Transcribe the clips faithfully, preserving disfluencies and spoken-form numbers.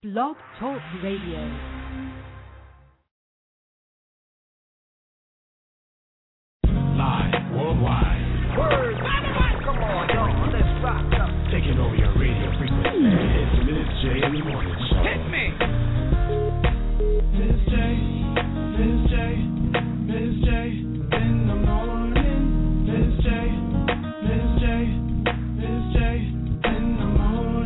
Blog Talk Radio. Live worldwide. Word. Come on, y'all. Let's rock up. Taking over your radio frequency. It's the Miz J in the morning show. Hit me. Miz J, Miz J, Miz J in the morning. Miz J, Miz J, Miz J in the morning.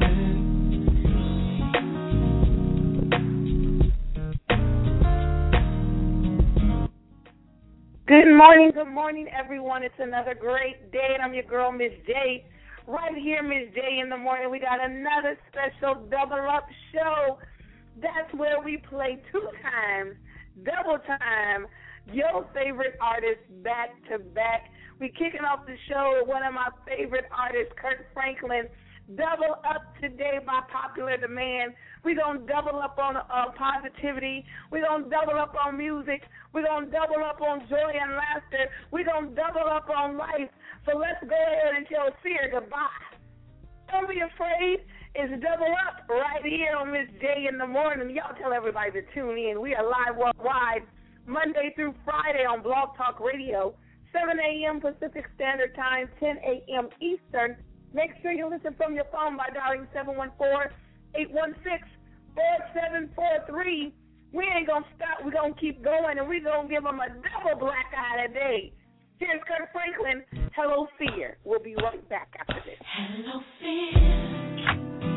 Good morning, good morning, everyone. It's another great day, and I'm your girl, Miz J. Right here, Miz J in the morning. We got another special double up show. That's where we play two times, double time, your favorite artists back to back. We kicking off the show with one of my favorite artists, Kirk Franklin. Double up today by popular demand. We're going to double up on uh, positivity. We're going to double up on music. We're going to double up on joy and laughter. We're going to double up on life. So let's go ahead and tell fear goodbye. Don't be afraid. It's double up right here on Miz J in the morning. Y'all tell everybody to tune in. We are live worldwide Monday through Friday on Blog Talk Radio, seven a.m. Pacific Standard Time, ten a.m. Eastern. Make sure you listen from your phone by dialing seven one four, eight one six, four seven four three. We ain't going to stop. We're going to keep going, and we're going to give them a double black eye today. Here's Kirk Franklin, Hello Fear. We'll be right back after this. Hello Fear.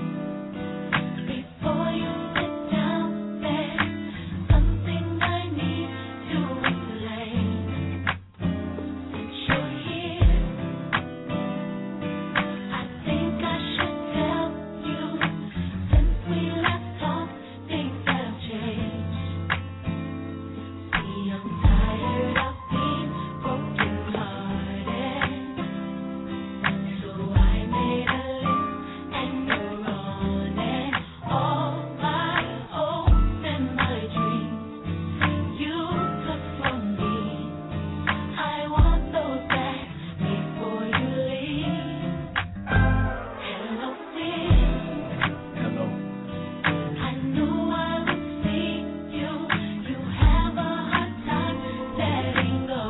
Before you sit down, there's something I need to explain. Since you're here, I think I should tell you. Since we last talked, things have changed. See, I'm tired of being broken-hearted, so I made a list, and you're on it. All my hopes and my dreams you took from me, I want those back before you leave. Hello, fear. Hello. I knew I would see you. You have a hard time letting go.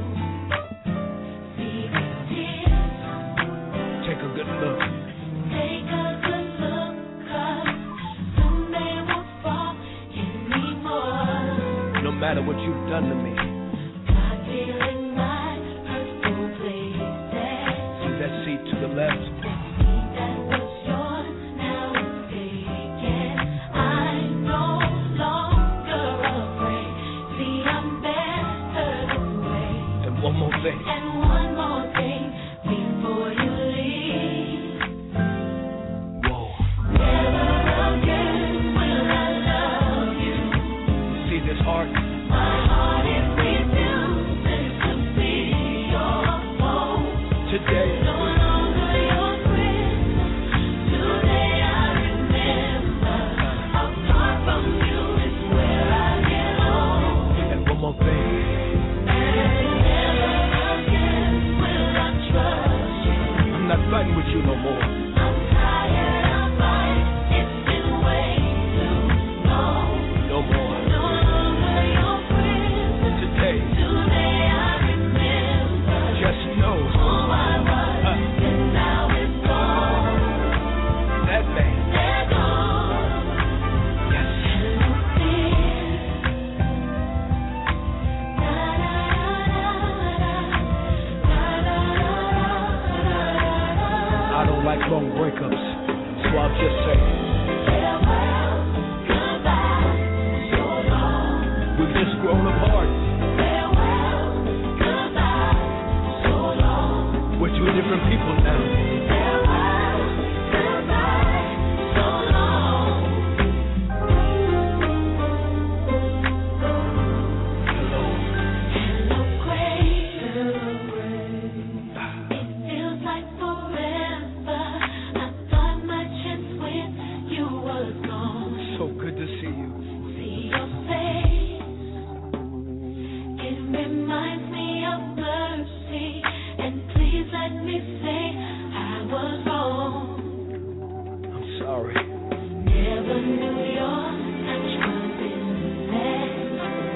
See these tears. Take a good look. Take a good look, 'cause soon they won't fall anymore. No matter what you've done to me. God feeling my hurtful places. See that seat to the left? That was yours, now it's taken. I'm no longer afraid. See, I'm better this way. And one more thing. And one more thing before you leave. Whoa. Never again will I love you. See this heart? My heart is beating.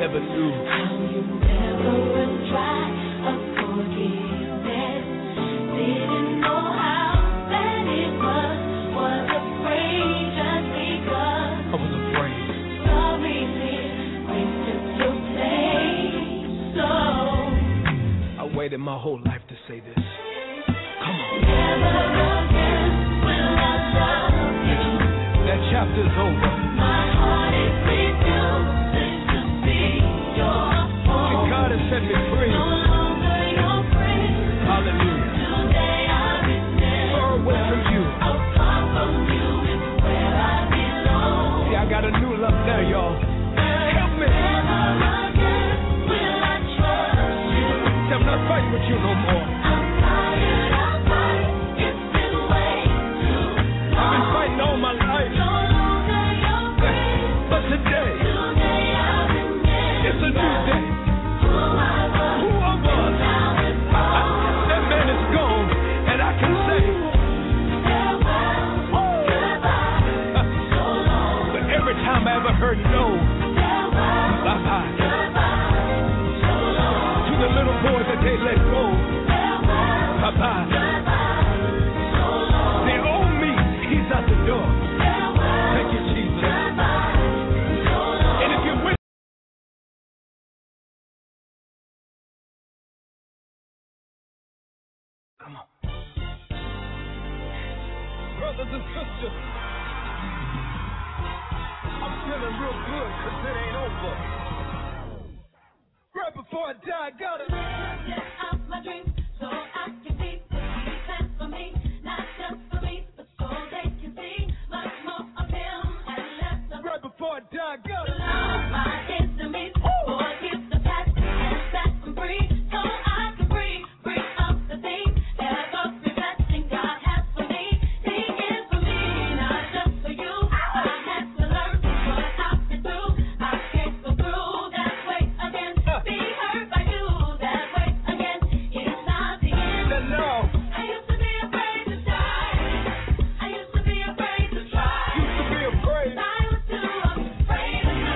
never knew how you never run dry of forgiveness. Didn't know how bad it was. Was afraid just because. I was afraid. Sorry, did bring took your place. So I waited my whole life to say this. Come on. never again will I love you. That chapter's over. My heart is refusing to be your home. And God has set me free. No longer your friend. Hallelujah. Today I repent. Far away from you. Apart from you is where I belong. See, I got a new love now, y'all. Help me. Never again will I trust you. I'm not fighting with you no more. I'm tired of fighting. It's been way too long. I've been fighting all my life. No longer your friend. But today, Today I remember. it's a new day. Who I was. Who I was. Now it's gone. That man is gone. And I can say, Farewell. Goodbye. So long. but every time I ever heard no, Farewell. bye-bye. Goodbye. So long. To the little boy that they let go, Farewell. bye-bye. Goodbye. So long. They owe me. He's out the door. Farewell. Thank you, Jesus. Goodbye. So long. And if you're with Come on. Brothers and sisters, I'm feeling real good because it ain't over. Right before I die, I gotta Get out my dreams so I can see what he plans for me. Not just for me, but so they can see much more of him and less of right before I die, I gotta love my enemies. Forgive the past and set them free so I can breathe. Free of the things every blessing God has for me. He is for me, not just for you. I had to learn what I've been through. I can't go through that way again. Be hurt by you that way again. It's not the end. no. I used to be afraid to die. I used to be afraid to try. Used to be afraid. I was too afraid to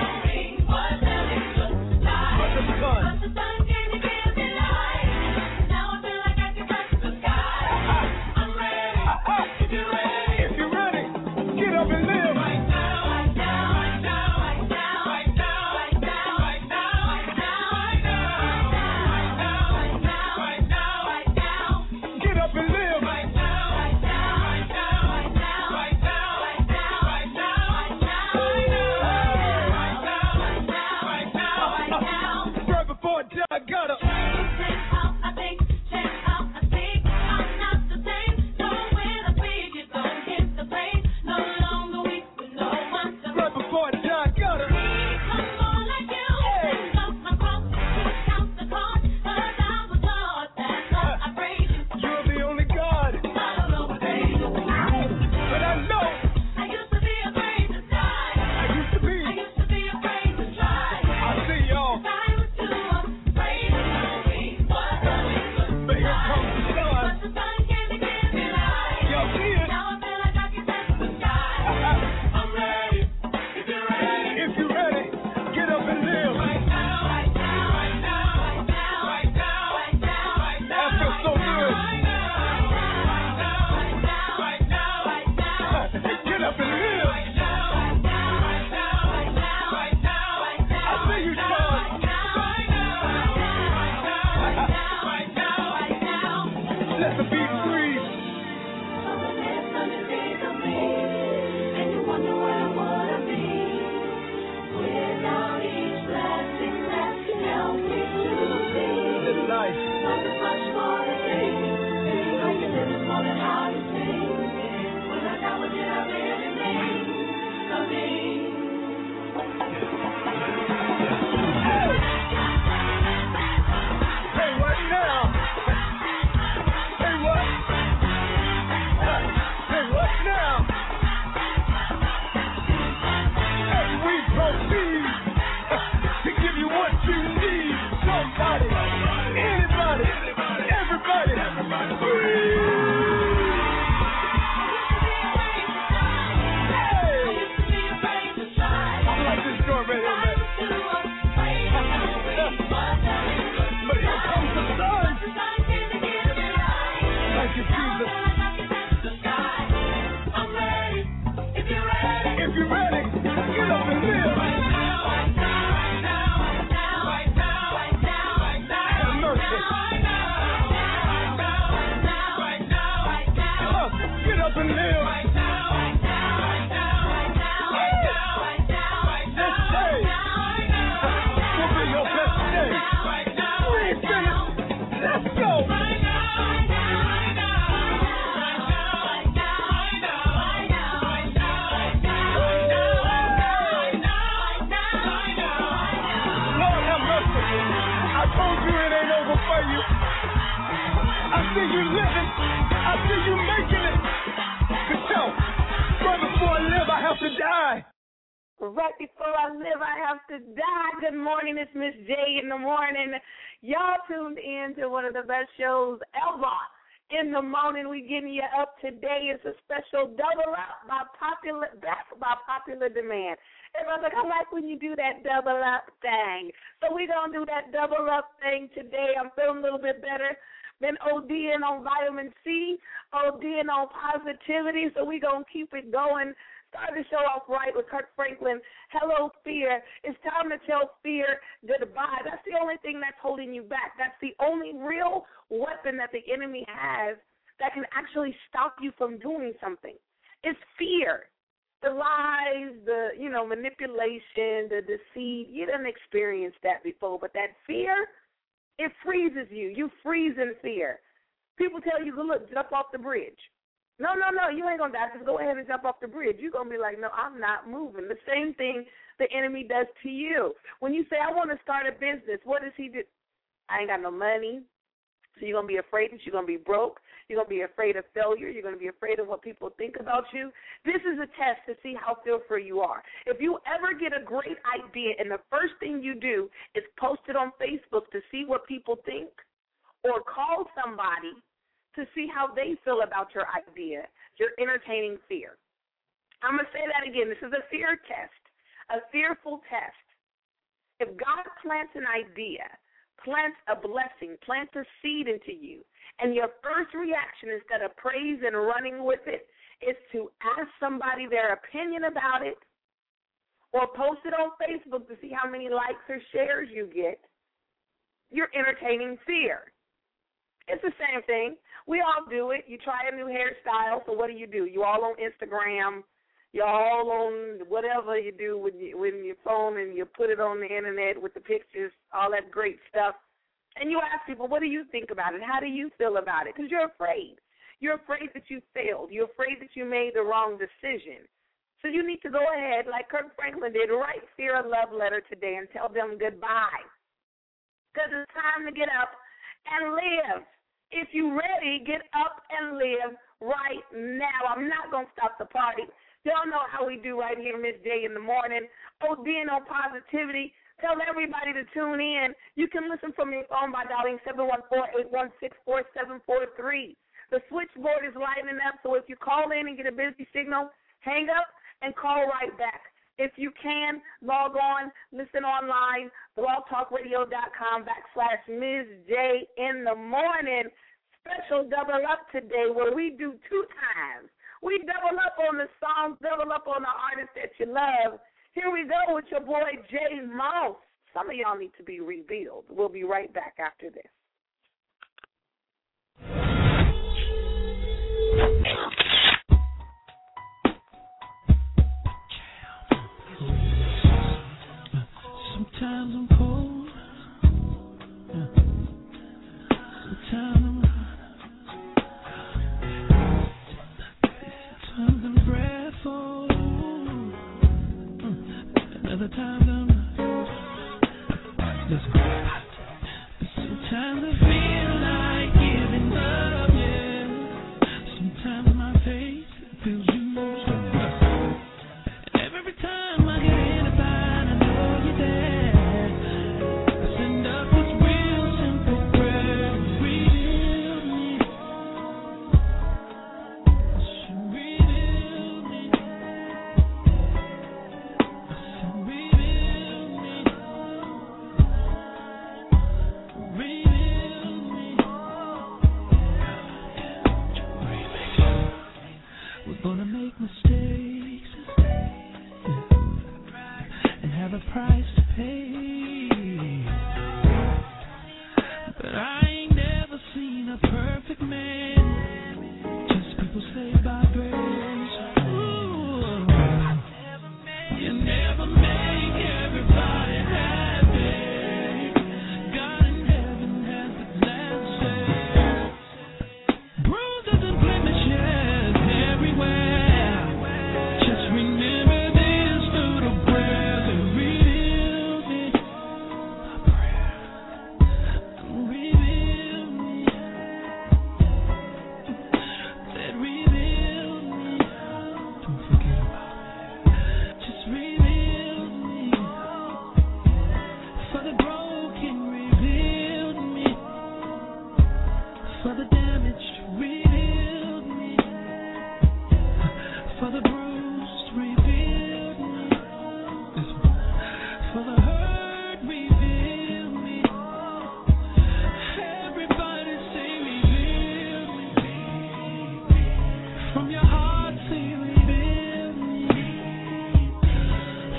Right before I live, I have to die. Good morning, it's Miss J in the morning. Y'all tuned in to one of the best shows ever. In the morning, we getting you up today. It's a special double up by popular, back by popular demand. Everyone's like, I like when you do that double up thing. So we're going to do that double up thing today. I'm feeling a little bit better. Been ODing on vitamin C, ODing on positivity, so we're going to keep it going. Start the show off right with Kirk Franklin. Hello, fear. It's time to tell fear goodbye. That's the only thing that's holding you back. That's the only real weapon that the enemy has that can actually stop you from doing something. It's fear. The lies, the, you know, manipulation, the deceit. You didn't experience that before, but that fear, it freezes you. You freeze in fear. People tell you, look, jump off the bridge. No, no, no, you ain't going to die. Just go ahead and jump off the bridge. You're going to be like, no, I'm not moving. The same thing the enemy does to you. When you say, I want to start a business, what does he do? I ain't got no money. So you're going to be afraid that you're going to be broke. You're going to be afraid of failure. You're going to be afraid of what people think about you. This is a test to see how fearful you are. If you ever get a great idea and the first thing you do is post it on Facebook to see what people think, or call somebody to see how they feel about your idea, you're entertaining fear. I'm going to say that again. This is a fear test, a fearful test. If God plants an idea, plants a blessing, plants a seed into you, and your first reaction instead of praise and running with it is to ask somebody their opinion about it or post it on Facebook to see how many likes or shares you get, you're entertaining fear. It's the same thing. We all do it. You try a new hairstyle, so what do you do? You all on Instagram. You're all on whatever you do with, you, with your phone, and you put it on the Internet with the pictures, all that great stuff. And you ask people, what do you think about it? How do you feel about it? Because you're afraid. You're afraid that you failed. You're afraid that you made the wrong decision. So you need to go ahead, like Kirk Franklin did, write fear a love letter today and tell them goodbye. Because it's time to get up and live. If you're ready, get up and live right now. I'm not going to stop the party. Y'all know how we do right here, Miss J in the morning. ODing on positivity. Tell everybody to tune in. You can listen from your phone by dialing seven one four, eight one six, four seven four three. The switchboard is lighting up, so if you call in and get a busy signal, hang up and call right back. If you can, log on, listen online, blogtalkradio.com backslash Miz J in the morning. Special double up today where we do two times. We double up on the songs, double up on the artists that you love. Here we go with your boy Jay Mouse. Some of y'all need to be revealed. We'll be right back after this. Sometimes I'm cold, sometimes I'm, sometimes I'm grateful, another time I'm, listen, sometimes I feel like giving up, yeah, sometimes my face feels used up, and every time I get in a bind, I know you're there. Gonna make mistakes and have a price to pay, but I ain't never seen a perfect man, just people saved by grace. Ooh, you never make everybody happy. God in heaven has the last say. Bruises and blemishes everywhere. Just remember this through the prayers and reveal me.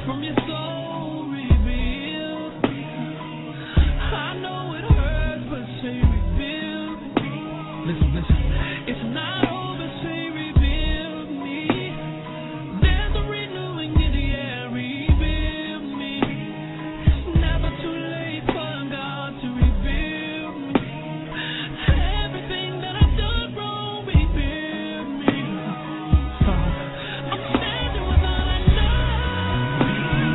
from your soul revealed. I know it hurts, but say rebuild. Listen, listen. It's not over, say rebuild me. There's a renewing in the air, rebuild me. It's never too late for God to rebuild me. Everything that I've done wrong, rebuild me. So I'm standing with all I know,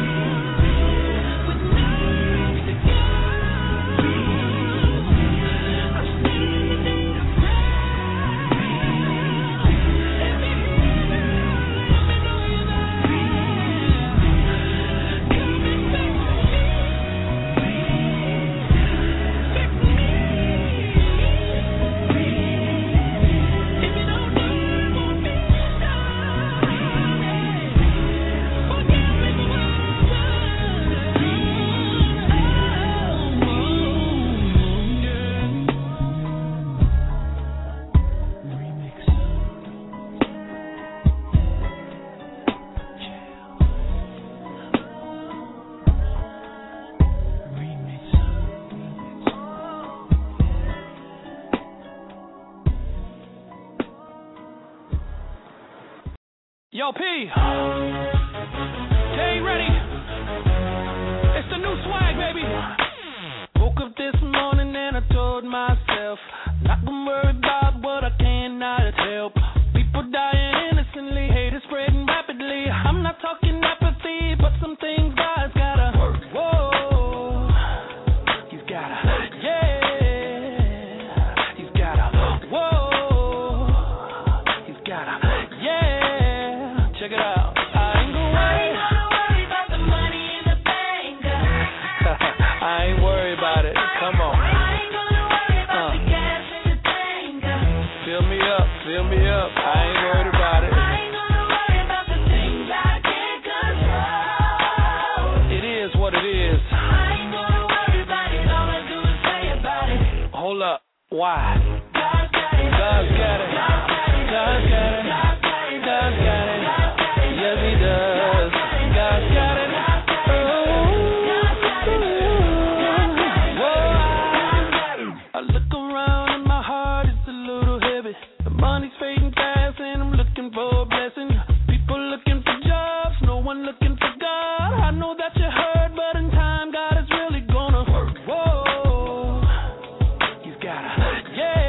with nerves to go. I'm standing to pray. If you hear me, let me know you're there. Coming back to me. Fix me. If you don't know, it won't be done. Forgive me for what I've done. Oh, yeah. Remix. Yo, P. They ready? It's the new swag, baby. Woke up this morning and I told myself, not gonna worry about what I cannot help. People dying innocently, hate is spreading rapidly. I'm not talking apathy, but some things God's gotta work. Whoa, He's gotta, yeah. He's gotta, whoa. He's gotta, yeah. Check it out. I ain't gonna I worry. ain't gonna worry about the money in the bank. I ain't worried about it. Come on. I ain't gonna worry about Uh. the gas in the tank. Fill me up, fill me up. I ain't worried about it. I ain't gonna worry about the things I can't control. It is what it is. I ain't gonna worry about it. All I do is pray about it. Hold up. Why? God's got it. God's got it. God's got it. God's got it. God's got it. God's got it. God's got it. Yes, He does. God's got it. Oh. I look around and my heart is a little heavy. The money's fading fast and I'm looking for a blessing. People looking for jobs, no one looking for God. I know that you heard, but in time God is really gonna work. Whoa, He's gotta, yeah.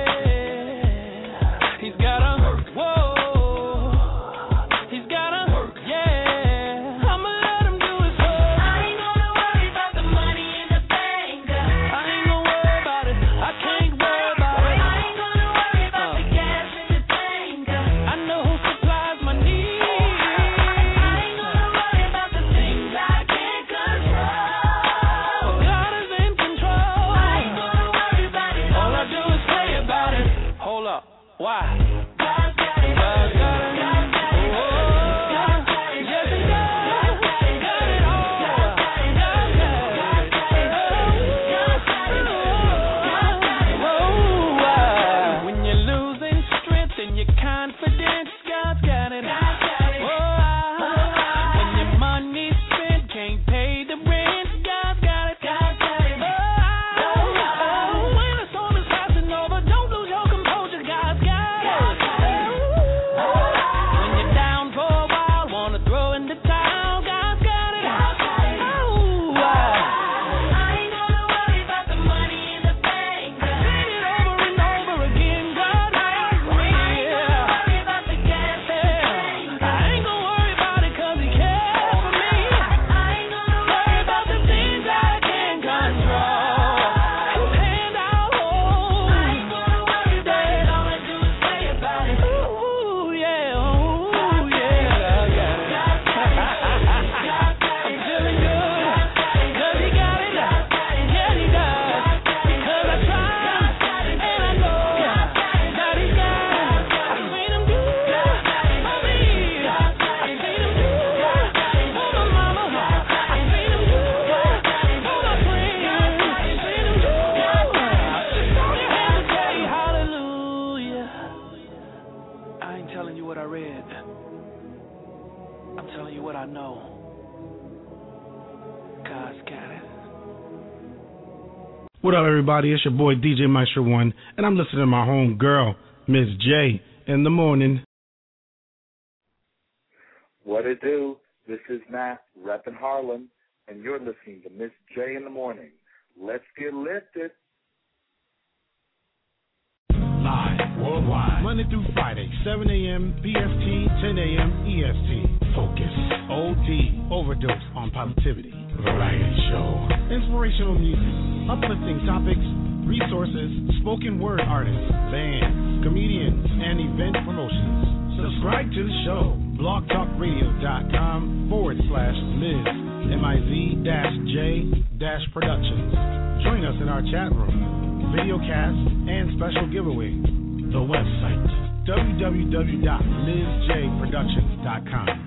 What up, everybody? It's your boy D J Maestro One, and I'm listening to my home girl, Miss J, in the morning. What it do? This is Matt, reppin' Harlem, and you're listening to Miss J in the morning. Let's get lifted. Live worldwide, Monday through Friday, seven a.m. P S T, ten a.m. E S T. Focus, O D, overdose on positivity. Variety show, inspirational music, uplifting topics, resources, spoken word artists, bands, comedians, and event promotions. Subscribe to the show, blogtalkradio.com forward slash Miz, M I Z dash J dash Productions. Join us in our chat room, video cast, and special giveaway. The website, w w w dot liz j productions dot com.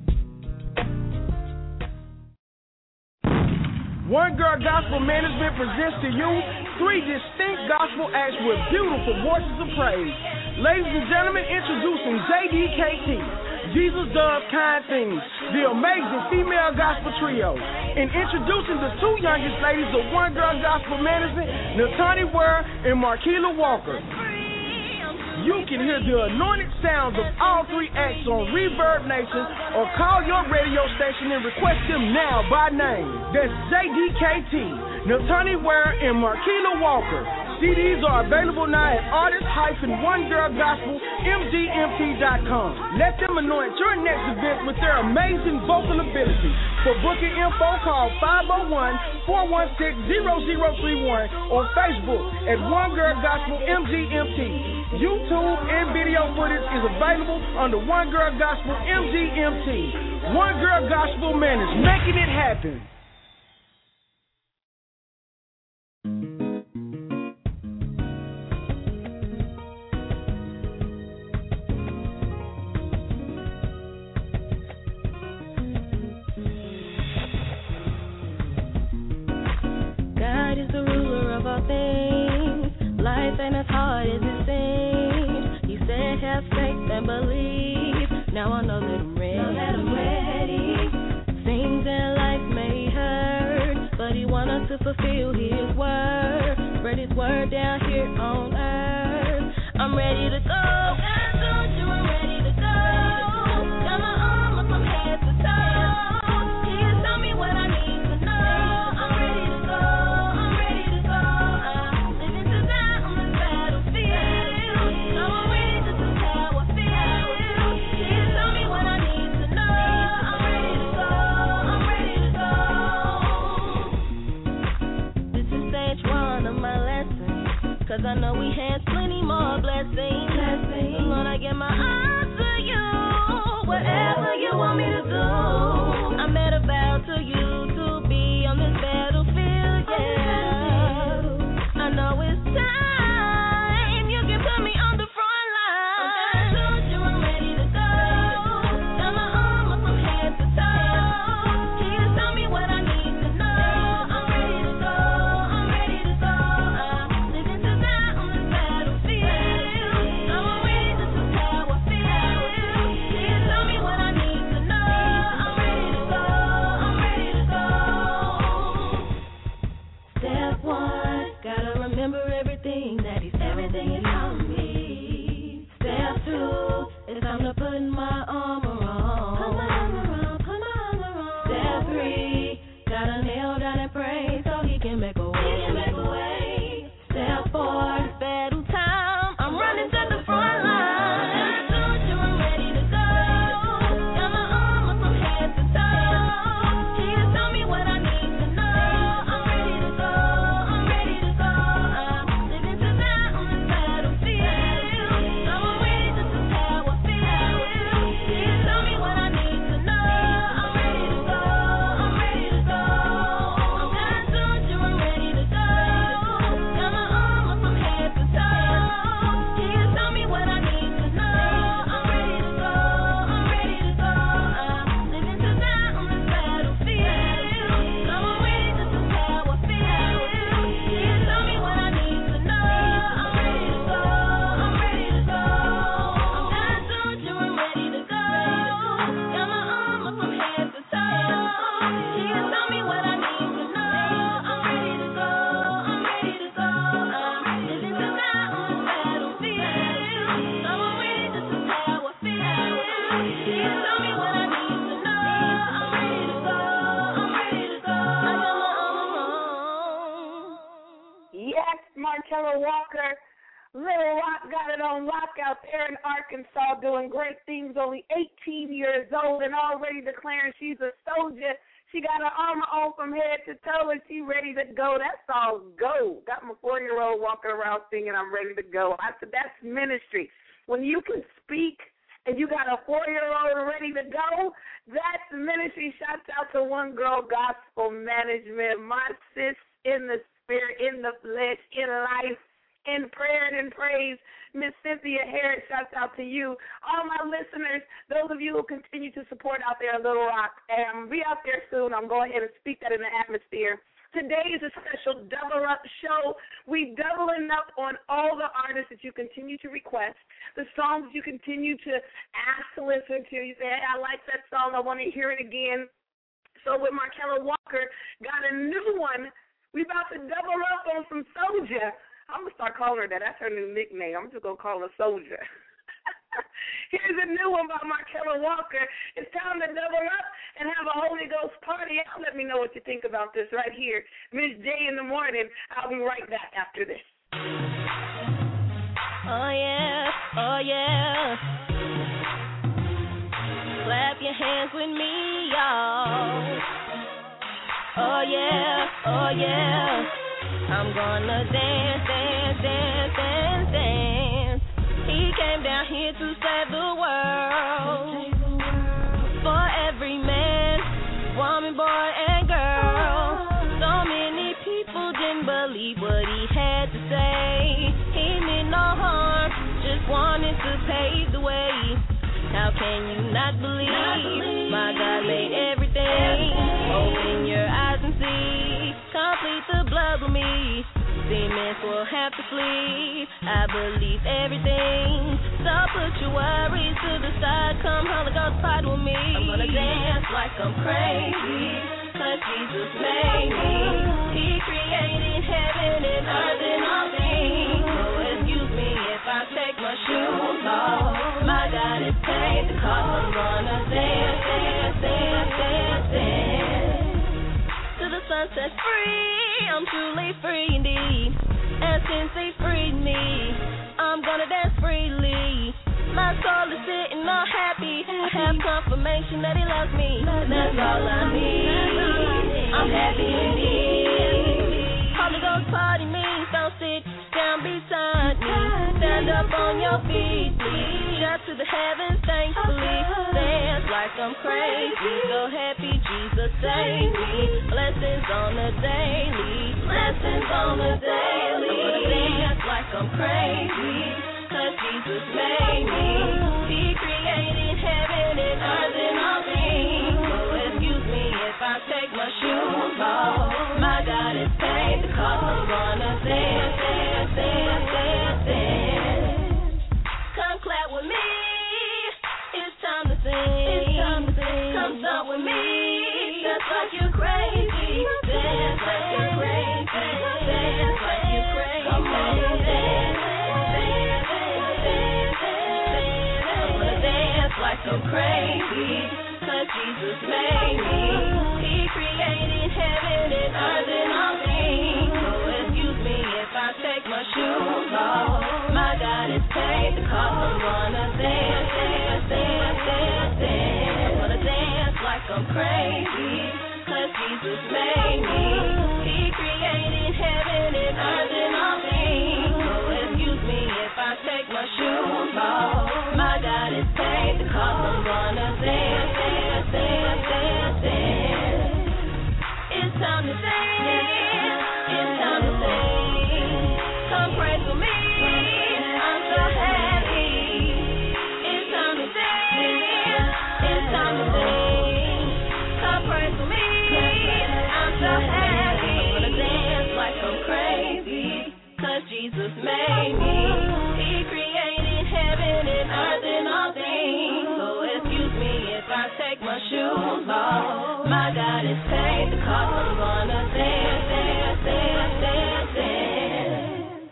One Girl Gospel Management presents to you three distinct gospel acts with beautiful voices of praise. Ladies and gentlemen, introducing J D K T, Jesus Does Kind Things, the amazing female gospel trio. And introducing the two youngest ladies of One Girl Gospel Management, Natani Ware and Marquila Walker. You can hear the anointed sounds of all three acts on Reverb Nation or call your radio station and request them now by name. That's J D K T, Natani Ware, and Marquila Walker. C Ds are available now at artist dash one girl gospel m g m t dot com. Let them anoint your next event with their amazing vocal ability. For booking info, call five oh one, four one six, zero zero three one or Facebook at One Girl Gospel M G M T. YouTube and video footage is available under One Girl Gospel M G M T. One Girl Gospel Management, making it happen. God is the ruler of all things. Life ain't as hard as it seems. He said, have faith and believe. Now I know that I'm ready. Know that I'm ready. Things in life may hurt, but He wants us to fulfill His word. Spread His word down here on earth. I'm ready to go. I told you I'm ready to go. Got my armor from head to toe. He has told me what I need to know. I'm ready to go. I'm ready to go. I'm living to die on this battlefield. So I'm ready to do how I feel. He has told me what I need to know. I'm ready to go. I'm ready to go. This is stage one of my lesson, 'cause I know we had plenty more blessings. blessings. So Lord, I give my eyes to you. Whatever you want me to do, I made a vow to you to be on this battlefield, yeah. I know it's time. You can put me on the front line. I told you I'm ready to go. Got my armor from head to toe. He has told me what I need to know. I'm ready to go. I'm ready to go. I'm living to die on this battlefield. So Markella Walker. Little Rock got it on lock out there in Arkansas, doing great things, only eighteen years old and already declaring she's a soldier. She got her armor on from head to toe and she ready to go. That song, Go. Got my four-year-old walking around singing, I'm ready to go. I said, that's ministry. When you can speak and you got a four-year-old ready to go, that's ministry. Shouts out to One Girl Gospel Management. My sis in the spirit, in the flesh, in life, in prayer and in praise, Miss Cynthia Harris, shouts out to you. All my listeners, those of you who continue to support out there in Little Rock, um, be out there soon. I'm going ahead and speak that in the atmosphere. Today is a special double up show. We doubling up on all the artists that you continue to request, the songs you continue to ask to listen to. You say, hey, I like that song. I want to hear it again. So with Markella Walker, got a new one. We about to double up on some Soldier. I'm going to start calling her that. That's her new nickname. I'm just going to call her Soldier. Here's a new one by Markella Walker. It's time to double up and have a Holy Ghost party. Let me know what you think about this right here. Miss J in the morning. I'll be right back after this. Oh, yeah. Oh, yeah. Clap your hands with me, y'all. Oh, yeah. Oh, yeah. I'm gonna dance, dance, dance, dance, dance. He came down here to save the world. For every man, woman, boy, and girl. So many people didn't believe what he had to say. He meant no harm, just wanted to pave the way. How can you not believe? Not believe. My God made everything. Open your eyes and see. Complete the blood with me. Demons will have to flee. I believe everything. So put your worries to the side. Come Holy Ghost party with me. I'm gonna dance like I'm crazy, cause Jesus made me. He created heaven and earth and all things. So excuse me if I take my shoes off. My God is paid the cost. I'm gonna dance, dance, dance, dance, dance. Till the sun sets free. I'm truly free indeed. And since he freed me, I'm gonna dance freely. My soul is sitting all happy. I have confirmation that he loves me. That's all I need. I'm happy indeed. Holy Ghost party means don't sit down beside me. Stand up on your feet, please. Shout to the heavens, thankfully. Dance like I'm crazy. So happy Jesus saved me. Blessings on the daily. Blessings on the daily. I'm gonna dance like I'm crazy, cause Jesus made me. He created heaven and earth and all things. So excuse me if I take my shoes off. My God is paid the cost. I'm gonna dance, dance, dance, dance, dance. Come clap with me. It's time to sing. It's time to sing. Come stomp with me. Dance like you're crazy. Dance like you're crazy. Dance like you're crazy. Come on, dance, dance, dance, dance, dance. I'm gonna dance like I'm crazy, cause Jesus made me. He created heaven and earth and all things. So excuse me if I take my shoes off. My God is paid the cost. I'm gonna dance, dance, dance, dance, dance. I'm gonna dance like I'm crazy, cause Jesus made me. He created heaven and earth and all things. So excuse me if I take my shoes off. My God is paid the cost. I'm gonna dance, dance, dance, dance, dance. It's time to sing. It's time to sing. Come praise with me. I'm so happy. It's time to sing. It's time to sing. Come praise with me. I'm so happy. I'm gonna dance like I'm crazy, cause Jesus made me. He created heaven and earth and all things. So excuse me if I take my shoes off. My God is paid the cost. I'm gonna dance, dance, dance, dance, dance.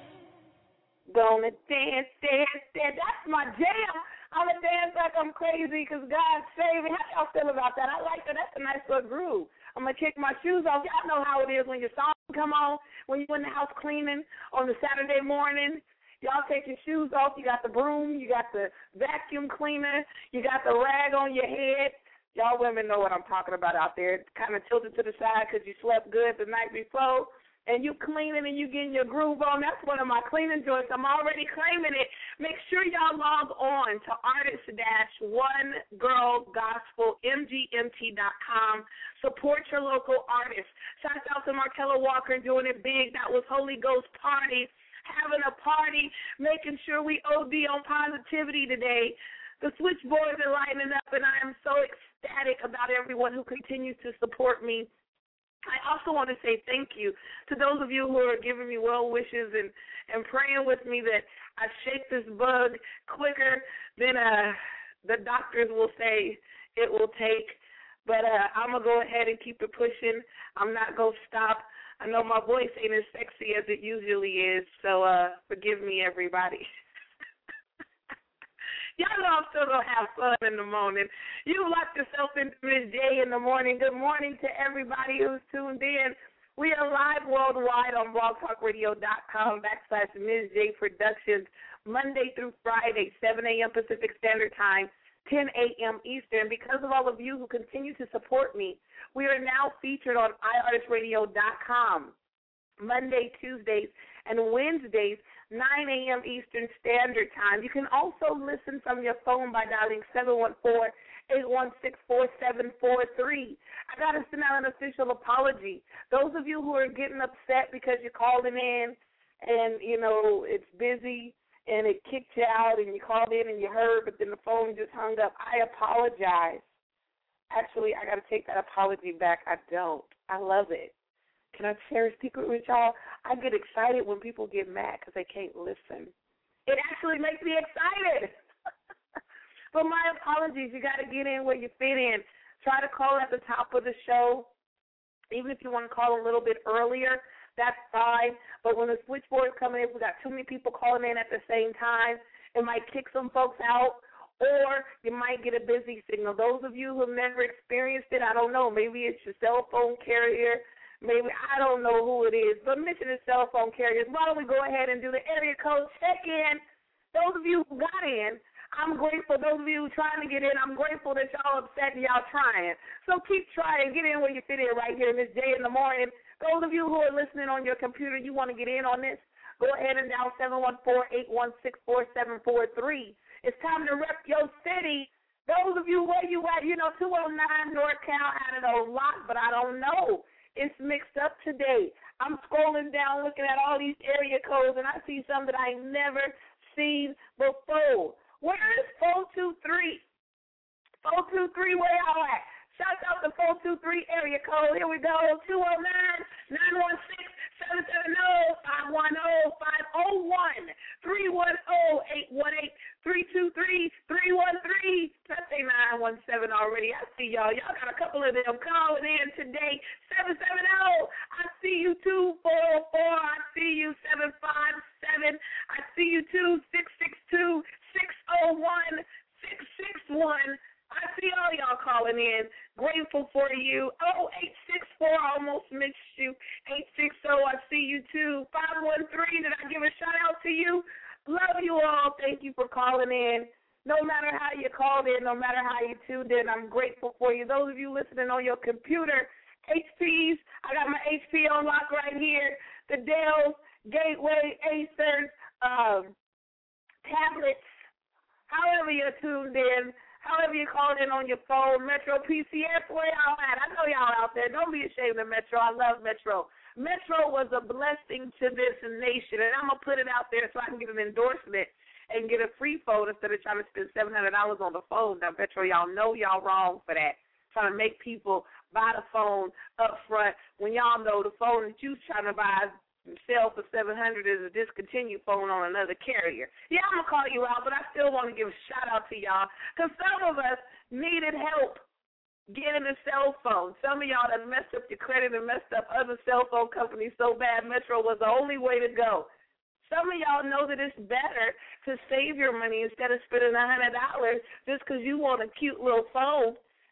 Gonna dance, dance, dance. That's my jam. I'm gonna dance like I'm crazy because God saved me. How y'all feel about that? I like that. That's a nice little groove. I'm gonna kick my shoes off. Y'all know how it is when your song come on when you're in the house cleaning on the Saturday morning. Y'all take your shoes off. You got the broom. You got the vacuum cleaner. You got the rag on your head. Y'all women know what I'm talking about out there. Kind of tilted to the side because you slept good the night before. And you cleaning and you getting your groove on. That's one of my cleaning joints. I'm already claiming it. Make sure y'all log on to artist dash one girl gospel m g m t dot com. Support your local artists. Shout out to Markella Walker doing it big. That was Holy Ghost Party. Having a party, making sure we O D on positivity today. The switchboards are lighting up, and I am so ecstatic about everyone who continues to support me. I also want to say thank you to those of you who are giving me well wishes and, and praying with me that I shake this bug quicker than uh, the doctors will say it will take. But uh, I'm going to go ahead and keep it pushing. I'm not going to stop. I know my voice ain't as sexy as it usually is, so uh, forgive me, everybody. Y'all know I'm still going to have fun in the morning. You locked yourself into Miz J in the morning. Good morning to everybody who's tuned in. We are live worldwide on blogtalkradio.com backslash Miz J Productions, Monday through Friday, seven a.m. Pacific Standard Time, ten a.m. Eastern. Because of all of you who continue to support me, we are now featured on i artist radio dot com, Monday, Tuesdays, and Wednesdays, nine a.m. Eastern Standard Time. You can also listen from your phone by dialing seven one four, eight one six, four seven four three. I got to send out an official apology. Those of you who are getting upset because you're calling in and, you know, it's busy and it kicked you out and you called in and you heard, but then the phone just hung up, I apologize. Actually, I got to take that apology back. I don't. I love it. Can I share a secret with y'all? I get excited when people get mad because they can't listen. It actually makes me excited. But my apologies. You got to get in where you fit in. Try to call at the top of the show. Even if you want to call a little bit earlier, that's fine. But when the switchboard is coming in, we got too many people calling in at the same time, it might kick some folks out, or you might get a busy signal. Those of you who have never experienced it, I don't know. Maybe it's your cell phone carrier. Maybe, I don't know who it is, but mention the cell phone carriers. Why don't we go ahead and do the area code check-in? Those of you who got in, I'm grateful. Those of you who are trying to get in, I'm grateful that y'all upset and y'all trying. So keep trying. Get in where you fit in right here, Miz J in the morning. Those of you who are listening on your computer, you want to get in on this, go ahead and dial seven one four, eight one six, four seven four three. It's time to rep your city. Those of you, where you at? You know, two oh nine NorCal had it a lot, but I don't know. It's mixed up today. I'm scrolling down looking at all these area codes, and I see some that I never seen before. Where is four two three? four two three, where y'all at? Shout out to four two three area code. Here we go. two oh nine, nine one six, seven seven zero, five one zero, five oh one, three one zero, eight one eight, three two three, three one three. Let's say nine one seven already. I see y'all. Y'all got a couple of them calling in today. seven seven zero. I see you two. four oh four. I see you. seven five seven. I see you two. six six two, six oh one, six six one. I see all y'all calling in. Grateful for you. Oh, eight six four, almost missed you. eight six zero, I see you too. five one three, did I give a shout out to you? Love you all. Thank you for calling in. No matter how you called in, no matter how you tuned in, I'm grateful for you. Those of you listening on your computer, H Ps, I got my H P on lock right here. The Dell, Gateway, Acers, um, tablets, however you're tuned in. However you called in on your phone, Metro P C S, where y'all at? I know y'all out there. Don't be ashamed of Metro. I love Metro. Metro was a blessing to this nation, and I'm going to put it out there so I can get an endorsement and get a free phone instead of trying to spend seven hundred dollars on the phone. Now, Metro, y'all know y'all wrong for that, trying to make people buy the phone up front when y'all know the phone that you're trying to buy sell for seven hundred dollars is a discontinued phone on another carrier. Yeah, I'm going to call you out, but I still want to give a shout-out to y'all because some of us needed help getting a cell phone. Some of y'all that messed up your credit and messed up other cell phone companies so bad, Metro was the only way to go. Some of y'all know that it's better to save your money instead of spending one hundred dollars just because you want a cute little phone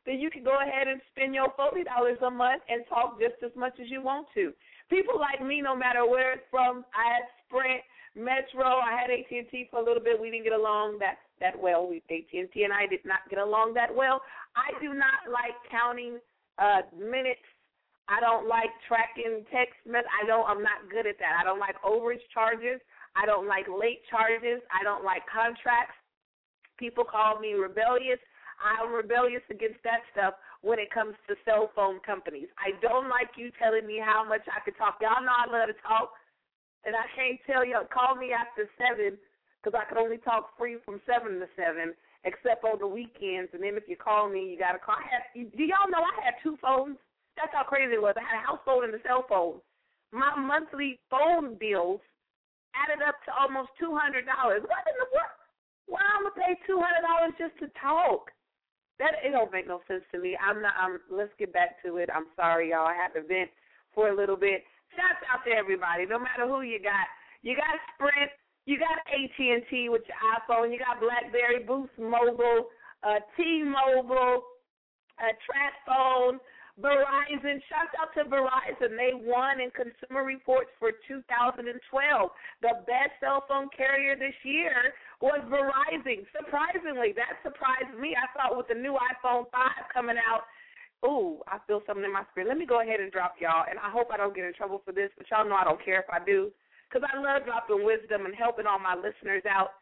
then you can go ahead and spend your forty dollars a month and talk just as much as you want to. People like me, no matter where it's from, I had Sprint, Metro, I had A T and T for a little bit. We didn't get along that, that well. We, A T and T and I did not get along that well. I do not like counting uh, minutes. I don't like tracking text messages. I don't, I'm not good at that. I don't like overage charges. I don't like late charges. I don't like contracts. People call me rebellious. I'm rebellious against that stuff when it comes to cell phone companies. I don't like you telling me how much I can talk. Y'all know I love to talk, and I can't tell you, call me after seven because I can only talk free from seven to seven, except on the weekends. And then if you call me, you got to call. I had, do y'all know I had two phones? That's how crazy it was. I had a house phone and a cell phone. My monthly phone bills added up to almost two hundred dollars. What in the world? Why am I pay two hundred dollars just to talk? That it don't make no sense to me. I'm not. I'm. Let's get back to it. I'm sorry, y'all. I had to vent for a little bit. Shouts out to everybody. No matter who you got, you got Sprint, you got A T and T with your iPhone, you got BlackBerry, Boost Mobile, uh, T-Mobile, uh, TracFone, Verizon. Shouts out to Verizon. They won in Consumer Reports for two thousand twelve. The best cell phone carrier this year was Verizon. Surprisingly, that surprised me. I thought with the new iPhone five coming out, ooh, I feel something in my spirit. Let me go ahead and drop y'all, and I hope I don't get in trouble for this, but y'all know I don't care if I do, because I love dropping wisdom and helping all my listeners out.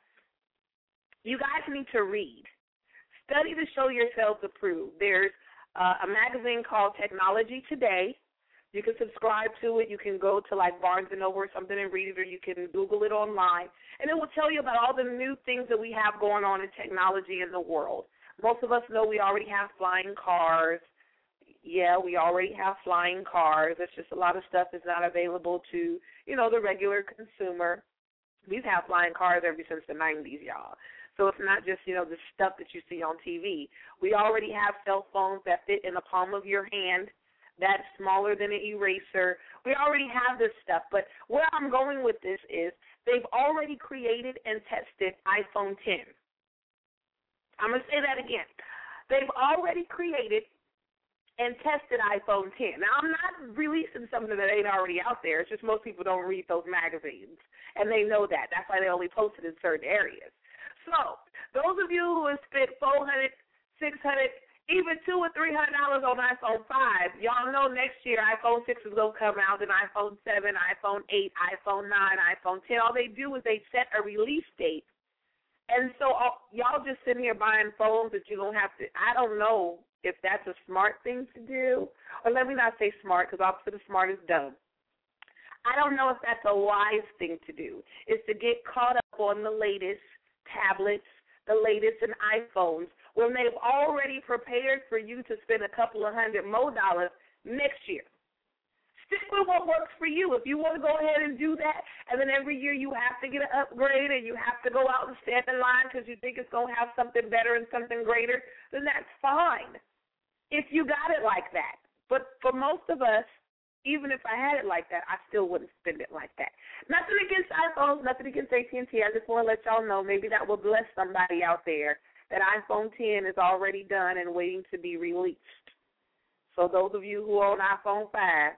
You guys need to read. Study to show yourselves approved. There's Uh, a magazine called Technology Today. You can subscribe to it. You can go to like Barnes and Noble or something and read it, or you can Google it online. And it will tell you about all the new things that we have going on in technology in the world. Most of us know we already have flying cars. Yeah, we already have flying cars. It's just a lot of stuff is not available to, you know, the regular consumer. We've had flying cars ever since the nineties, y'all. So it's not just, you know, the stuff that you see on T V. We already have cell phones that fit in the palm of your hand, that's smaller than an eraser. We already have this stuff. But where I'm going with this is they've already created and tested iPhone ten. I'm going to say that again. They've already created and tested iPhone ten. Now, I'm not releasing something that ain't already out there. It's just most people don't read those magazines, and they know that. That's why they only post it in certain areas. So, those of you who have spent four hundred dollars, six hundred dollars, even two hundred or three hundred dollars on iPhone five, y'all know next year iPhone six is going to come out, and iPhone seven, iPhone eight, iPhone nine, iPhone ten. All they do is they set a release date. And so uh, y'all just sitting here buying phones that you're going to have to, I don't know if that's a smart thing to do. Or let me not say smart, because opposite of smart is dumb. I don't know if that's a wise thing to do, is to get caught up on the latest tablets, the latest in iPhones, when they've already prepared for you to spend a couple of hundred more dollars next year. Stick with what works for you. If you want to go ahead and do that, and then every year you have to get an upgrade and you have to go out and stand in line because you think it's going to have something better and something greater, then that's fine if you got it like that. But for most of us, even if I had it like that, I still wouldn't spend it like that. Nothing against iPhones, nothing against A T and T. I just want to let y'all know, maybe that will bless somebody out there, that iPhone ten is already done and waiting to be released. So those of you who own iPhone five,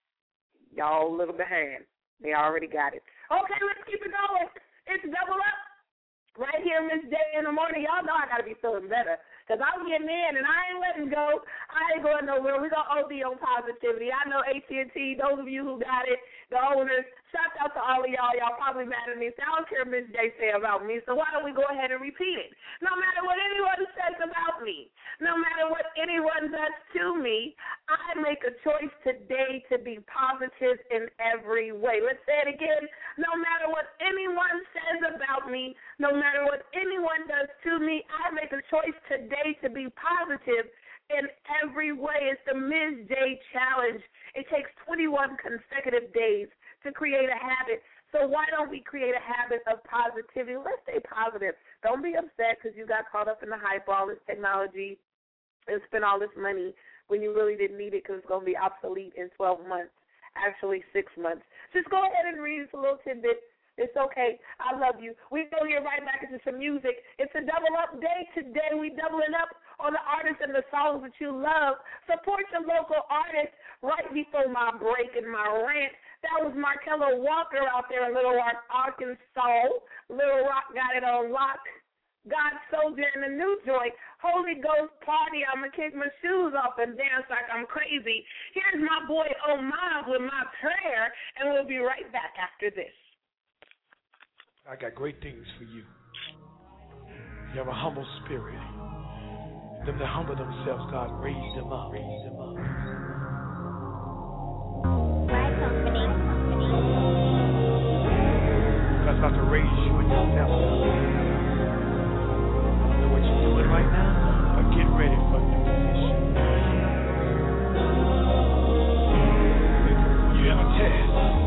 y'all a little behind. They already got it. Okay, let's keep it going. It's Double Up right here, Miss J in the morning. Y'all know I got to be feeling better. Because I'm getting in, and I ain't letting go. I ain't going nowhere. We're going to O D on positivity. I know A T and T, those of you who got it, the owners, shout out to all of y'all. Y'all probably mad at me. So I don't care what Miss J say about me, so why don't we go ahead and repeat it? No matter what anyone says about me, no matter what anyone does to me, I make a choice today to be positive in every way. Let's say it again. No matter what anyone says about me, no matter what anyone does to me, I make a choice today to be positive in every way. It's the Miz J Challenge. It takes twenty-one consecutive days to create a habit. So why don't we create a habit of positivity? Let's stay positive. Don't be upset because you got caught up in the hype, all this technology, and spent all this money when you really didn't need it because it's going to be obsolete in twelve months, actually six months. Just go ahead and read a little tidbit It's okay. I love you. We go here right back into some music. It's a double up day today. We doubling up on the artists and the songs that you love. Support your local artists. Right before my break and my rant, that was Markello Walker out there in Little Rock, Arkansas. Little Rock got it on lock. God's Soldier in the new joint. Holy Ghost Party. I'm going to kick my shoes off and dance like I'm crazy. Here's my boy Omar with My Prayer, and we'll be right back after this. I got great things for you. You have a humble spirit. Them that humble themselves, God raised them up. Raised them up. God's about to raise you and your family. I don't know what you're doing right now, but get ready for a new mission. You're in a test.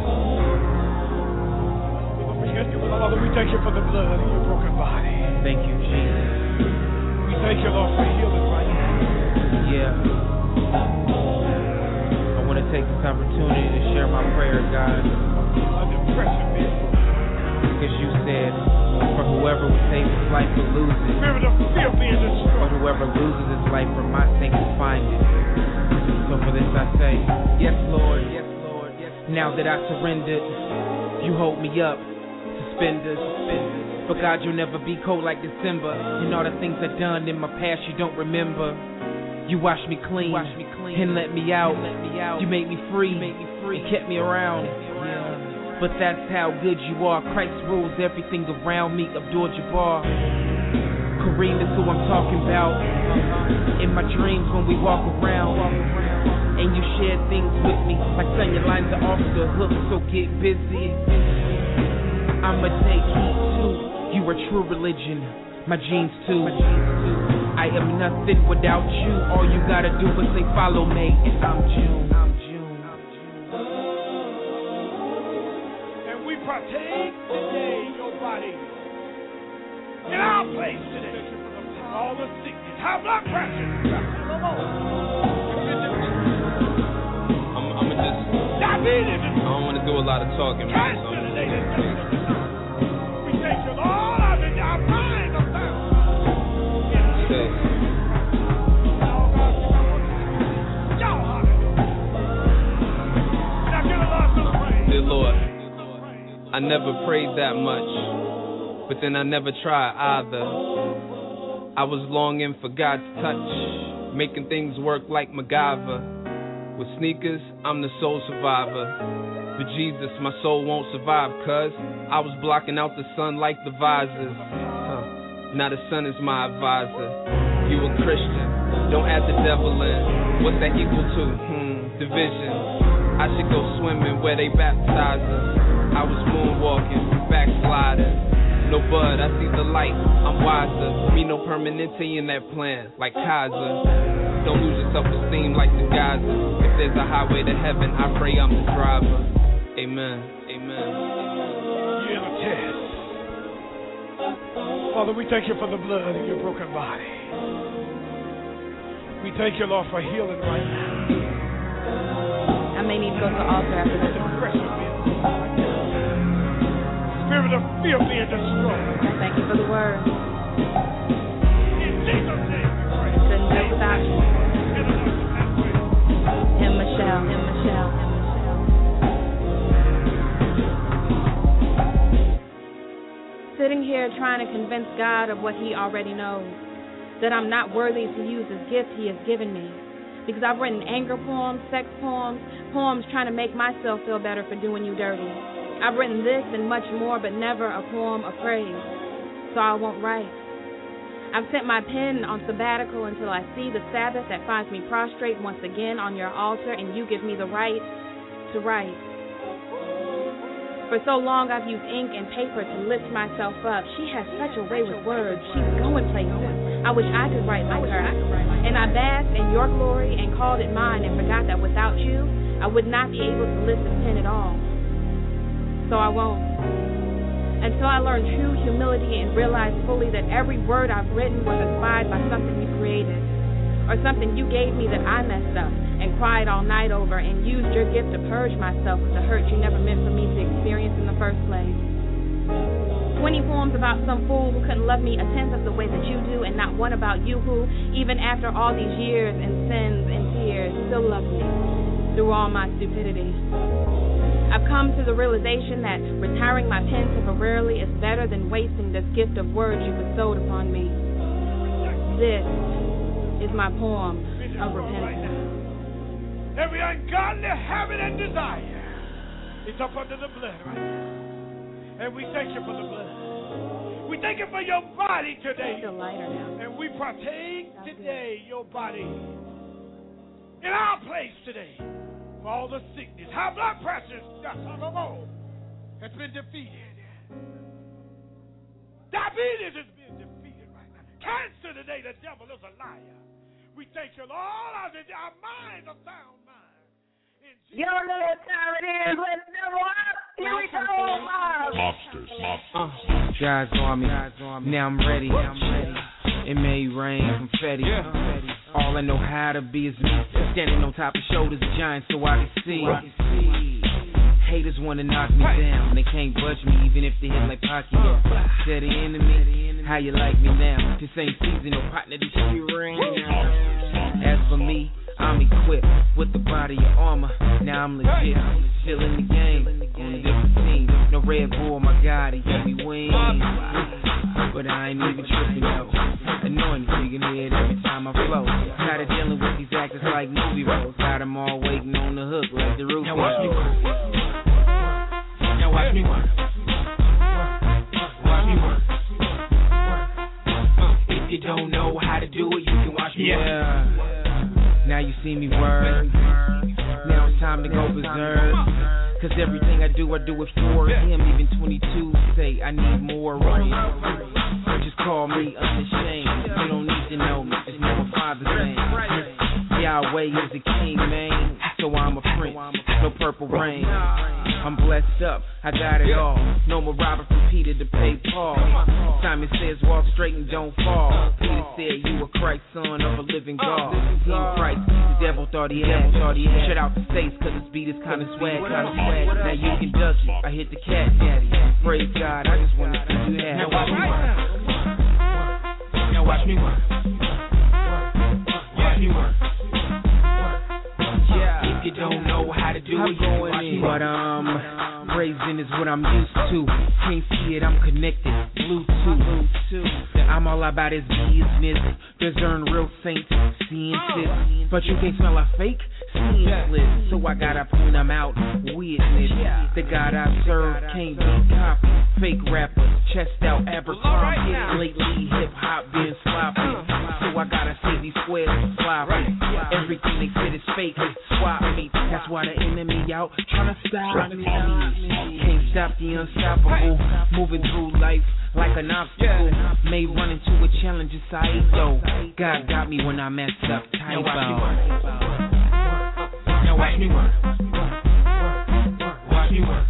Father, we thank you for the blood in your broken body. Thank you, Jesus. We thank you, Lord, for healing right now. Yeah. I want to take this opportunity to share my prayer, God. Under pressure, man. Because you said, for whoever would save his life will lose it. Spirit of fear being destroyed. But whoever loses his life for my sake will find it. So for this I say, yes, Lord. Yes, Lord. Yes. Now that I surrendered, you hold me up. Suspenders, suspenders. But God, you'll never be cold like December. And all the things I've done in my past you don't remember. You washed me clean, wash me clean and let me out. Let me out. You made me free, you made me free and kept me around. Kept me around. Yeah. But that's how good you are. Christ rules everything around me. Abdul-Jabbar. Kareem is who I'm talking about. In my dreams when we walk around. And you share things with me. Like son, your lines are off the hook, so get busy. I'ma take heat too. You are true religion. My genes too. My genes too. I am nothing without you. All you gotta do is say follow me, and I'm June. I'm June. And we partake today your body in our place today. All the sickness, high blood pressure. Come on. I'm, I'm gonna just. Diabetes. I don't want to do a lot of talking, man. So I'm just, we thank you, Lord. I've been our mind of that. Dear Lord, I never prayed that much, but then I never tried either. I was longing for God's touch, making things work like MacGyver. With sneakers, I'm the sole survivor. With Jesus, my soul won't survive, cuz I was blocking out the sun like the visors. Huh. Now the sun is my advisor. You a Christian, don't add the devil in. What's that equal to? Hmm, division. I should go swimming where they baptize us. I was moonwalking, backsliding. No bud, I see the light, I'm wiser. Me no permanente in that plan, like Kaiser. Don't lose your self-esteem like the Gaza. If there's a highway to heaven, I pray I'm the driver. Amen, amen. You're in a test. Father, we thank you for the blood in your broken body. We thank you, Lord, for healing right now. I may need to go to the altar after this. Spirit of fear being destroyed. Thank you for the word. In Jesus' name we pray. Couldn't do without you. And Michelle, and Michelle, and Michelle. Sitting here trying to convince God of what he already knows. That I'm not worthy to use this gift he has given me. Because I've written anger poems, sex poems, poems trying to make myself feel better for doing you dirty. I've written this and much more, but never a poem of praise. So I won't write. I've sent my pen on sabbatical until I see the Sabbath that finds me prostrate once again on your altar, and you give me the right to write. For so long I've used ink and paper to lift myself up. She has such a way with words. She's going places. I wish I could write like her. And I basked in your glory and called it mine and forgot that without you, I would not be able to lift this pen at all. So I won't. Until I learn true humility and realize fully that every word I've written was inspired by something you created. Or something you gave me that I messed up and cried all night over and used your gift to purge myself of the hurt you never meant for me to experience in the first place. twenty poems about some fool who couldn't love me a tenth of the way that you do, and not one about you who, even after all these years and sins and tears, still loves me through all my stupidity. I've come to the realization that retiring my pen temporarily is better than wasting this gift of words you bestowed upon me. This is my poem of repentance. Every ungodly habit and desire is up under the blood right now. And we thank you for the blood. We thank you for your body today. And we partake today, your body, in our place today. For all the sickness, high blood pressure, has been defeated. Diabetes has been defeated right now. Cancer today, the devil is a liar. We thank you, Lord, as our minds are sound minds. Y'all know what time it is. Let the devil out. Here we go, Mom. Monsters, monsters. Uh, God's on me. Now I'm ready. I'm ready. It may rain confetti. Yeah. All I know how to be is me. Standing on top of shoulders of giants so I can see. Haters want to knock me down. They can't budge me even if they hit like Pocky. Said the enemy, how you like me now? This ain't season, no partner, this shit ring. As for me, I'm equipped with the body of armor. Now I'm legit, still in the game, on a different team. No Red Bull, my God, he gave me wings. But I ain't even tripping though. Anointed, you can hear it every time I flow. Tired of dealing with these actors like movie roles. Got them all waiting on the hook like the roof. Now watch me work. Now watch me work. Watch me work. If you don't know how to do it, you can watch me work. Yeah. Now you see me work. Now it's time to go berserk. Cause everything I do, I do it for him. Even twenty-two say I need more rain. Just call me unashamed. You don't need to know me, just know my father's name. Yahweh is the king, man. So I'm a prince, no purple rain. I'm blessed up, I got it all. No more Robert from Peter to pay Paul. Simon says walk straight and don't fall. Peter said you a Christ, son of a living God. Team Christ, the devil thought he had. Shut out the states cause this beat is kinda swag, kinda swag. Now you can duck it, I hit the cat daddy. Praise God, I just wanna see you happy. Now watch me work. Now watch me work. Watch me work. Yeah, if you don't know how to do it, you can watch me work. But um, praising is what I'm used to. Can't see it, I'm connected. Bluetooth. I'm all about his business. Discern real saints, seeing sis. But you can't smell a fake, seeing slits. So I gotta point them out, witness. The God I serve can't be copied. Fake rappers, chest out Abercrombie. Lately hip hop been sloppy. So I gotta say these squares are sloppy. Everything they said is fake, swap me. That's why the enemy out trying to stop me. Can't stop the unstoppable. Moving through life like an obstacle. May run into a challenge inside though. God got me when I messed up. Typo. Now watch me work. Watch me work.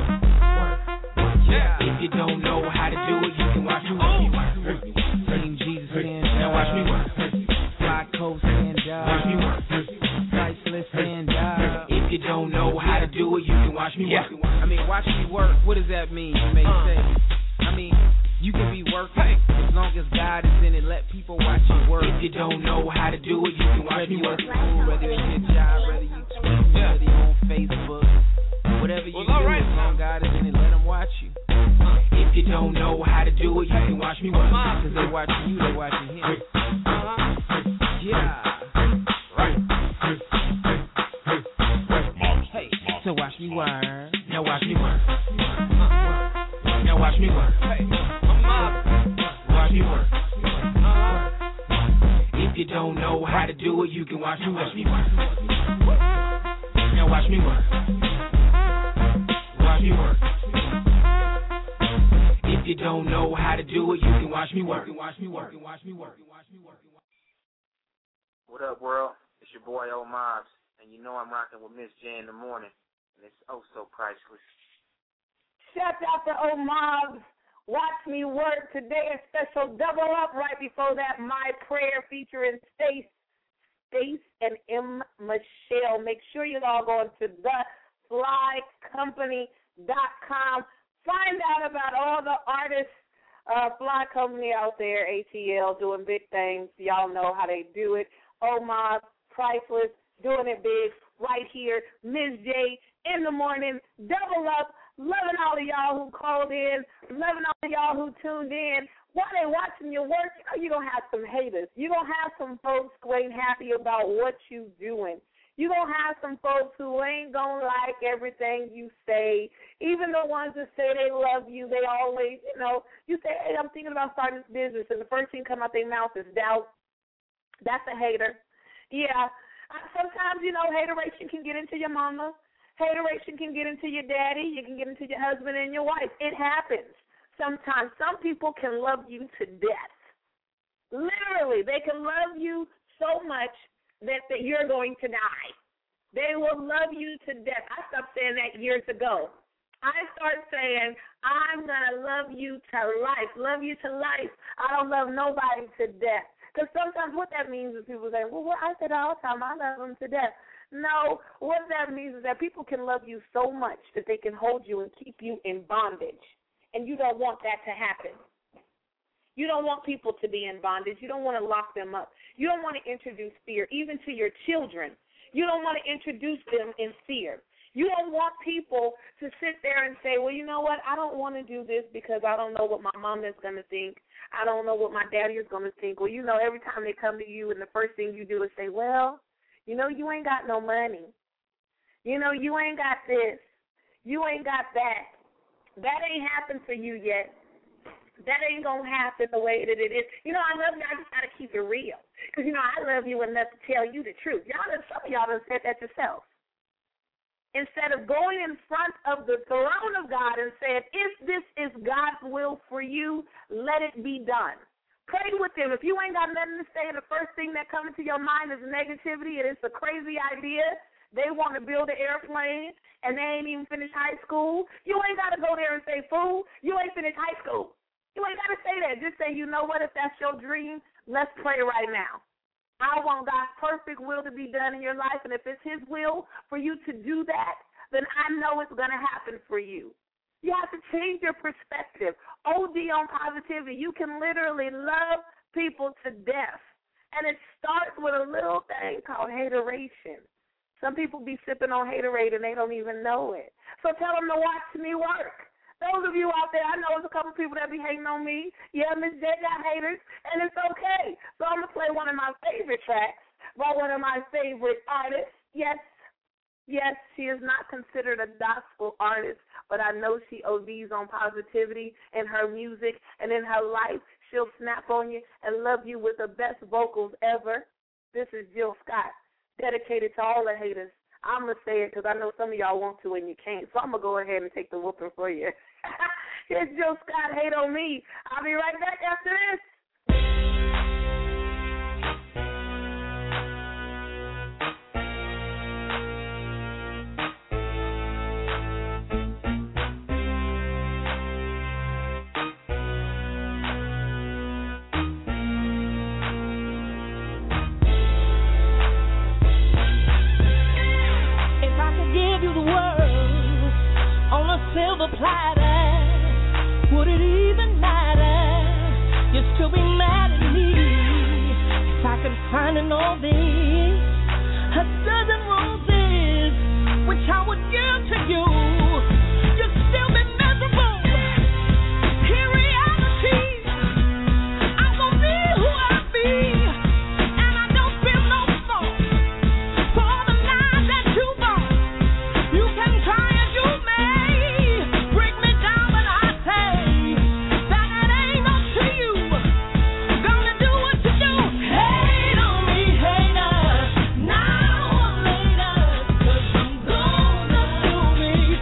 If you don't know how to do it, you can watch me work. Team Jesus stand up. Now watch me work. Fly coast stand up. Watch me work. Priceless stand up. If you don't know how to do it, you can watch me work. I mean, watch me work. What does that mean? You may say. I mean, you can be working as long as God is in it. Let people watch you work. If you don't know how to do it, you can watch me work. Whether it's your job, whether you tweet, whether you on Facebook, whatever you do, as long as God is in it, let them watch you. If you don't know how to do it, you can watch me work. Cause they watching you, they watching him. Yeah. Right. Hey, so watch me work. Now watch me work. Now watch me work. Hey, watch me work. If you don't know how to do it, you can watch me watch me work. Now watch me work. Watch me work. If you don't know how to do it, you can watch me work. Watch me work. Watch me work. Watch me work. What up, world? It's your boy O Mobs, and you know I'm rocking with Miss J in the morning, and it's oh so priceless. Shout out to O Mobs. Watch me work today. A special double up right before that. My prayer featuring Stace, Stace and M Michelle. Make sure you log on to the fly company dot com Find out about all the artists, uh, fly company out there, A T L, doing big things. Y'all know how they do it. Omar, Priceless, doing it big right here. Miz J in the morning, double up. Loving all of y'all who called in. Loving all of y'all who tuned in. While they watching your work, you know you're going to have some haters. You're going to have some folks who ain't happy about what you doing. You're going to have some folks who ain't going to like everything you say. Even the ones that say they love you, they always, you know, you say, hey, I'm thinking about starting this business, and the first thing come out their mouth is doubt. That's a hater. Yeah. Sometimes, you know, hateration can get into your mama. Hateration can get into your daddy. You can get into your husband and your wife. It happens. Sometimes some people can love you to death. Literally, they can love you so much that, that you're going to die. They will love you to death. I stopped saying that years ago. I started saying, I'm going to love you to life, love you to life. I don't love nobody to death. Because sometimes what that means is people say, well, I said all the time, I love them to death. No, what that means is that people can love you so much that they can hold you and keep you in bondage, and you don't want that to happen. You don't want people to be in bondage. You don't want to lock them up. You don't want to introduce fear, even to your children. You don't want to introduce them in fear. You don't want people to sit there and say, well, you know what, I don't want to do this because I don't know what my mom is going to think. I don't know what my daddy is going to think. Well, you know, every time they come to you and the first thing you do is say, well, you know, you ain't got no money. You know, you ain't got this. You ain't got that. That ain't happened for you yet. That ain't going to happen the way that it is. You know, I love you. I just got to keep it real. Because, you know, I love you enough to tell you the truth. Y'all done, some of y'all done said that yourself. Instead of going in front of the throne of God and saying, if this is God's will for you, let it be done. Pray with them. If you ain't got nothing to say, the first thing that comes into your mind is negativity, and it's a crazy idea. They want to build an airplane, and they ain't even finished high school. You ain't got to go there and say, fool, you ain't finished high school. You ain't got to say that. Just say, you know what, if that's your dream, let's pray right now. I want God's perfect will to be done in your life, and if it's his will for you to do that, then I know it's going to happen for you. You have to change your perspective. O D on positivity. You can literally love people to death. And it starts with a little thing called hateration. Some people be sipping on haterade and they don't even know it. So tell them to watch me work. Those of you out there, I know there's a couple people that be hating on me. Yeah, Miss J got haters, and it's okay. So I'm going to play one of my favorite tracks by one of my favorite artists. Yes, Yes, she is not considered a gospel artist, but I know she O Ds on positivity in her music and in her life. She'll snap on you and love you with the best vocals ever. This is Jill Scott, dedicated to all the haters. I'm going to say it because I know some of y'all want to and you can't, so I'm going to go ahead and take the whooping for you. Here's Jill Scott, Hate on Me. I'll be right back after this. Silver platter, would it even matter? You'd still be mad at me if I could find an all this, a dozen roses, which I would give to you. You'd still be miserable. In reality, I'm gonna be who I be, and I don't feel no fault for all the lies that you bought. You can try as you may. Now or later, 'cause I'm gonna do me.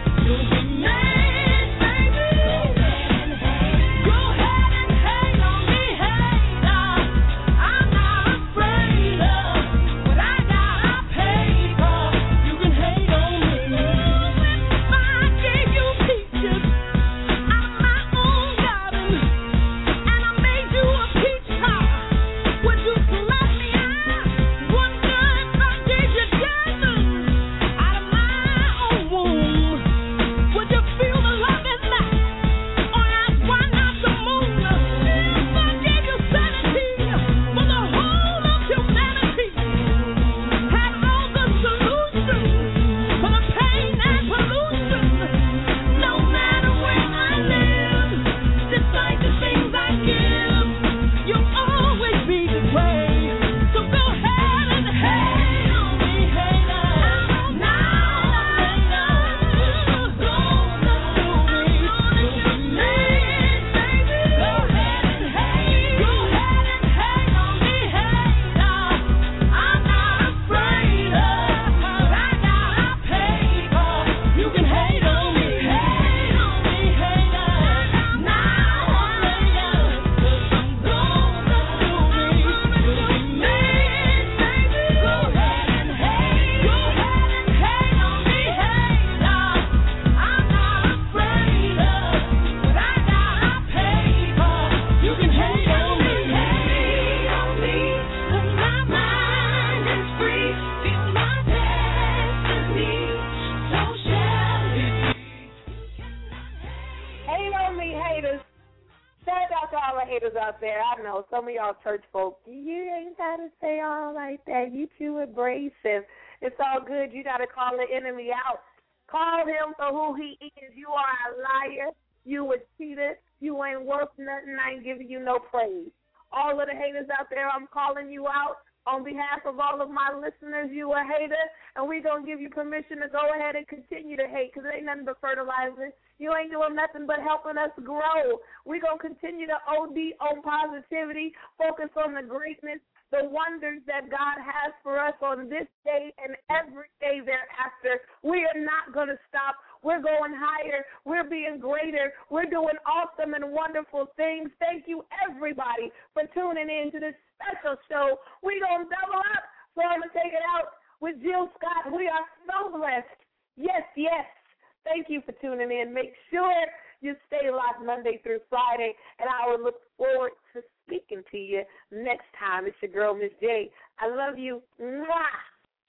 there. I know some of y'all church folk, you ain't got to say all like that. You too abrasive. It's all good. You got to call the enemy out. Call him for who he is. You are a liar. You a cheater. You ain't worth nothing. I ain't giving you no praise. All of the haters out there, I'm calling you out. On behalf of all of my listeners, you a hater, and we're going to give you permission to go ahead and continue to hate because it ain't nothing but fertilizer. You ain't doing nothing but helping us grow. We're going to continue to O D on positivity, focus on the greatness, the wonders that God has for us on this day and every day thereafter. We are not going to stop. We're going higher. We're being greater. We're doing awesome and wonderful things. Thank you, everybody, for tuning in to this special show. We're going to double up, so I'm going to take it out with Jill Scott. We are so blessed. Yes, yes. Thank you for tuning in. Make sure you stay locked Monday through Friday, and I will look forward to speaking to you next time. It's your girl, Miss J. I love you. Mwah!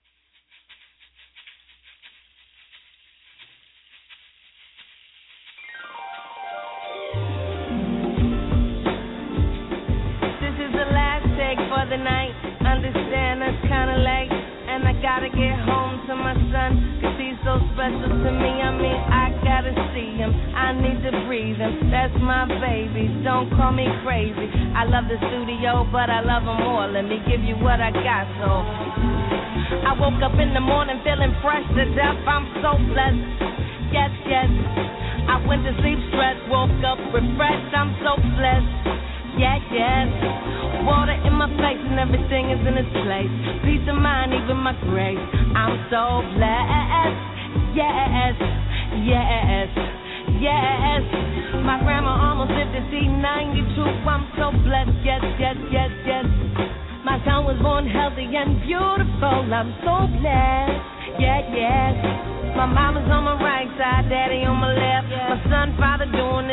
For the night, understand that's kinda late, and I gotta get home to my son, cause he's so special to me. I mean, I gotta see him, I need to breathe him, that's my baby, don't call me crazy. I love the studio, but I love him more, let me give you what I got. So I woke up in the morning feeling fresh to death, I'm so blessed, yes, yes. I went to sleep stressed, woke up refreshed, I'm so blessed, yeah, yes. Water in my face and everything is in its place. Peace of mind, even my grace. I'm so blessed. Yes, yes, yes. My grandma almost lived to see ninety-two. I'm so blessed. Yes, yes, yes, yes. My son was born healthy and beautiful. I'm so blessed. Yeah, yes. My mama's on my right side, daddy on my left. My son, father doing